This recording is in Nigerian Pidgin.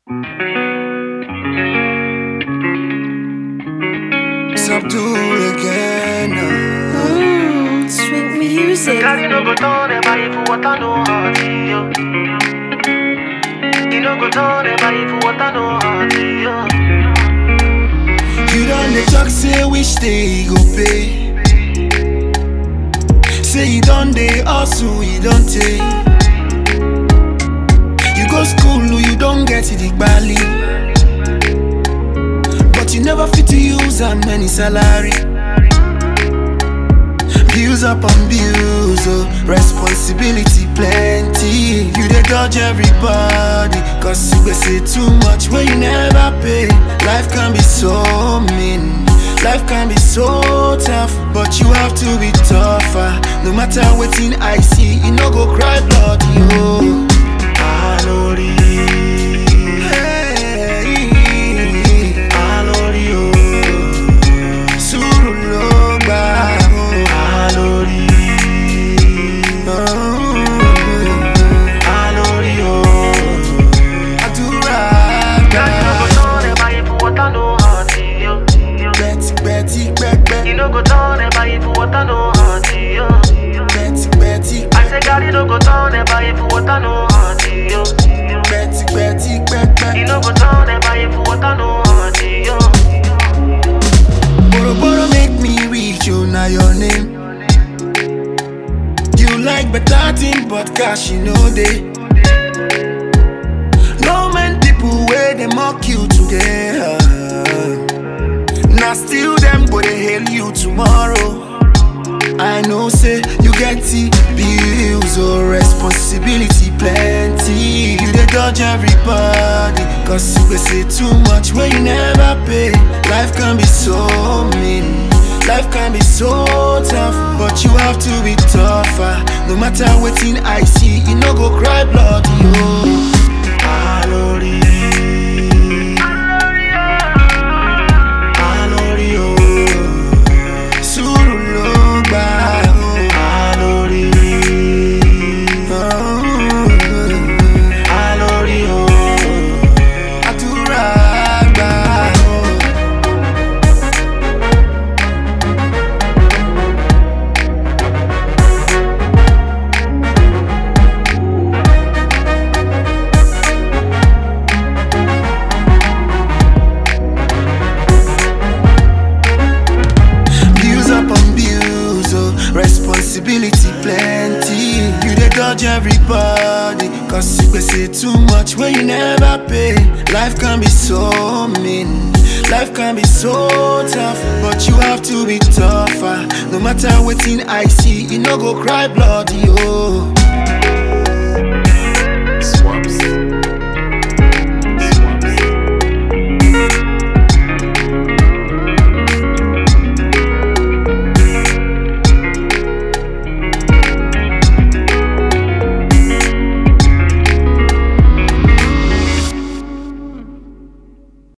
Subdue again. Sweet music. Carry no go turn ever if water no hot you. You no go turn ever if water no hot you. You done the talk, say which day you go pay. Say you done the hustle, you don't take. You go school, you don't get it, Bali. But you never fit to use that many salary. Bills upon bills, oh, responsibility plenty. You dey dodge everybody, cause you say too much when you never pay. Life can be so mean, life can be so tough, but you have to be tougher. No matter wetin I see, you no go cry blood, yo. Alori, hey, Alori, oh, suru lo gba, oh, Alori, oh, Alori, oh, Adura Carry no go turn ever if water no hot you. Betty, You no go turn ever if water no hot you. Betty, I say carry no go turn ever if water no hot you. You no go turn ever if water no hot you. Boro make me reach you, now your name. You like better thing, but cash you know they. No man people where they mock you today. Now still them go they hail you tomorrow. I know say you get the bills or responsibility plenty. You dey dodge everybody, cause you say too much when you never pay. Life can be so mean, life can be so tough, but you have to be tougher. No matter wetin I see, you no go cry blood, yo. Alori, Alori, oh, suru lo gba, oh, Alori, oh, Alori, oh, Adura gba, oh. Bills upon bills, oh, responsibility plenty. You dey dodge everybody, cause you say too much when you never pay. Life can be so mean, life can be so tough, but you have to be tougher. No matter wetin I see, you no go cry blood, yo.